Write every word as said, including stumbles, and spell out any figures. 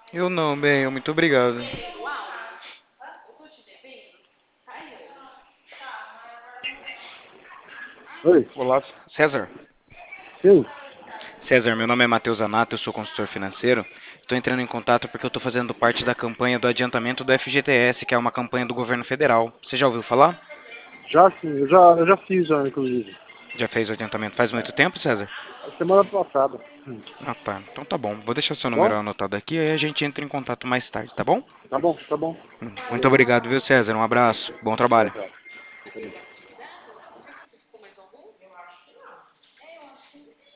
Eu não, bem, eu muito obrigado. Oi, Olá, César. sim. César, meu nome é Matheus Anato, eu sou consultor financeiro. Estou entrando em contato porque eu estou fazendo parte da campanha do adiantamento do F G T S, que é uma campanha do governo federal. Você já ouviu falar? Já sim, eu já, eu já fiz já, inclusive. Já fez o adiantamento faz muito tempo, César? A semana passada. Hum. Ah, tá. Então tá bom. Vou deixar seu Tá número bom? anotado aqui, aí a gente entra em contato mais tarde, tá bom? Tá bom, tá bom. Hum, Muito Valeu. obrigado, viu, César? Um abraço. Bom Tchau, trabalho. tchau.